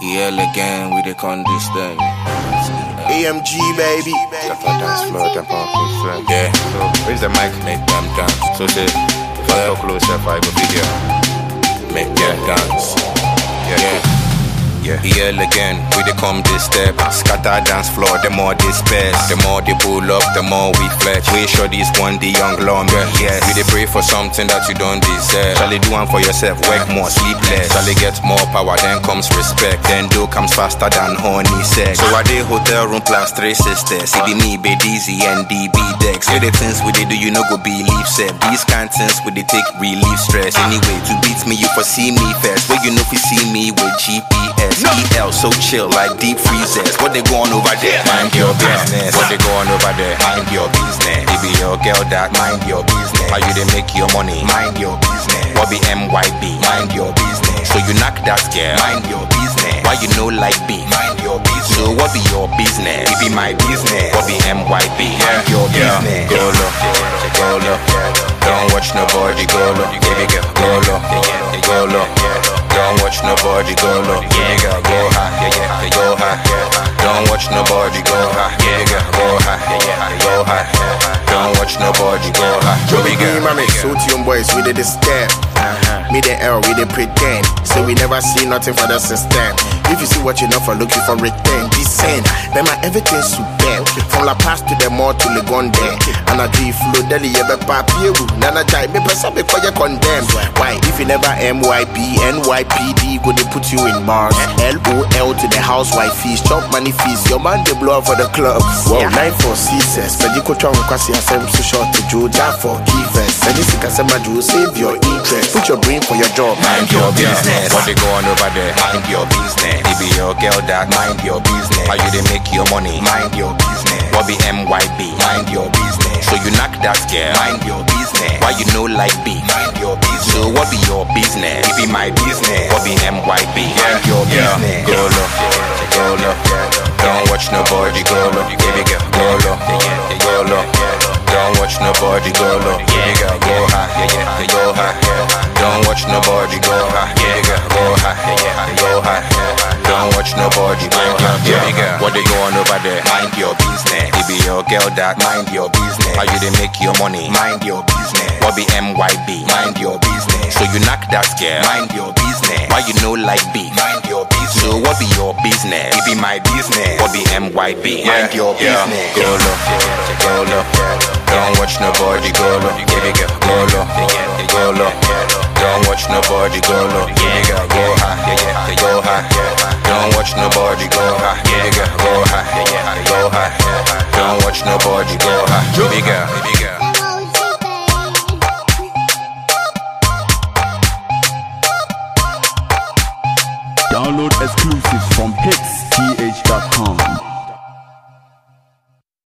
EL again, we the con this thing. AMG baby. Got a dance floor, them pumping swing. Yeah. So where's the mic? Make them dance. So say, if I go closer, if I go video. Make them dance. Yeah. Yeah. EL again, we they come this step. Scatter dance floor, the more they space. The more they pull up, the more we fletch. We show this one, the young longer. Yes. We they pray for something that you don't deserve. Shall they do one for yourself, work more, sleep less. Shall they get more power, then comes respect. Then dough comes faster than honey sex. So I dey hotel room plus 3 sisters. See the me, Bedizi and DB decks. Say the things we they do, you know go believe self. These kind things we they take relief stress. Anyway, to beat me, you foresee me first. Where you know if you see me with GPS. EL so chill like deep freezers. What they going over there? Mind your business. What they going over there? Mind your business. It be your girl that mind your business. How you they make your money? Mind your business. What be MYB? Mind your business. So you knock that girl? Mind your business. Why you know like B? Mind your business. So what be your business? It be my business. What be MYB? Mind your business. Go low, go low. Don't watch nobody go low. Baby girl, go low, go low. Don't watch nobody go low. Nigga, go high, go high. Don't watch nobody go high. Nigga, go high, go high. Don't watch nobody go high. Joey girl, mommy, so to young boys, we did the step. Me the L, we did pretend. So we never see nothing for the system. If you see what you know for looking for return, descend. Then my everything's super. From La Paz to the mall to Legonde. And I do flow deli yebe papier. Nana jai me person before you condemn. Why? If you never MYB, NYPD, go they put you in bars. LOL to the housewife fees, chop money fees. Your man they blow up for the club. Wow, 946. But you could try and cross your so short to Georgia for givers. And if you can say my Jew, save your interest. Put your brain for your job. Mind your business. What they going over there? Mind your business. It be your girl that mind your business. How you they make your money? Mind your business. What be MYB? Mind your business. So you knock that girl? Mind your business. Why you know like B? Mind your business. So what be your business? It be my business. What be MYB? Mind your business. Go low, go low. Don't watch nobody go low. Baby girl, go low, go low. Don't watch nobody go low. Baby girl, go high, go high. Don't watch nobody go high. Baby girl, go high, go high. Don't watch nobody go high. Baby girl, what they going over there? Mind your business. It be your girl that mind your business. How you they make your money? Mind your business. What be MYB? Mind your business. So you knock that girl? Mind your business. Why you know like B? Mind your business. So what be your business? It be my business. What be MYB? Mind your business. Go low, go low. Don't watch nobody go low. Baby girl, go low, go low. Don't watch nobody go low. Baby girl, go high, go high. Don't watch nobody go high. Baby girl, go high, go high. Don't watch nobody go high. Baby girl, baby girl. Download exclusives from hitsth.com.